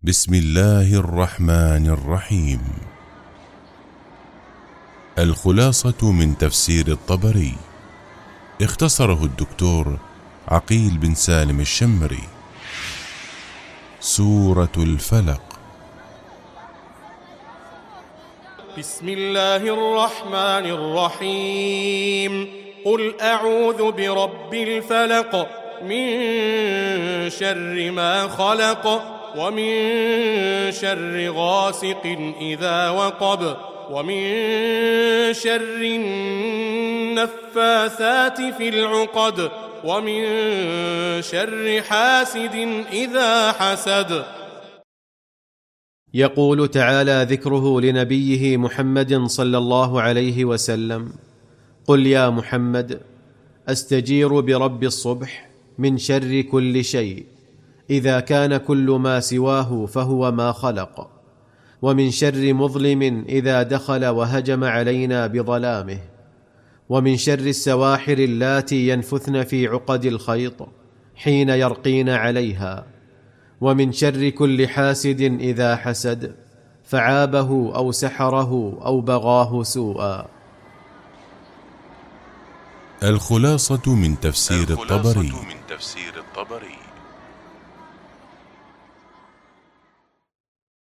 بسم الله الرحمن الرحيم. الخلاصة من تفسير الطبري، اختصره الدكتور عقيل بن سالم الشمري. سورة الفلق. بسم الله الرحمن الرحيم. قل أعوذ برب الفلق من شر ما خلق ومن شر غاسق إذا وقب ومن شر النفاثات في العقد ومن شر حاسد إذا حسد. يقول تعالى ذكره لنبيه محمد صلى الله عليه وسلم: قل يا محمد أستجير برب الصبح من شر كل شيء إذا كان كل ما سواه فهو ما خلق، ومن شر مظلم إذا دخل وهجم علينا بظلامه، ومن شر السواحر اللاتي ينفثن في عقد الخيط حين يرقين عليها، ومن شر كل حاسد إذا حسد فعابه أو سحره أو بغاه سوءا. الخلاصة من تفسير الطبري.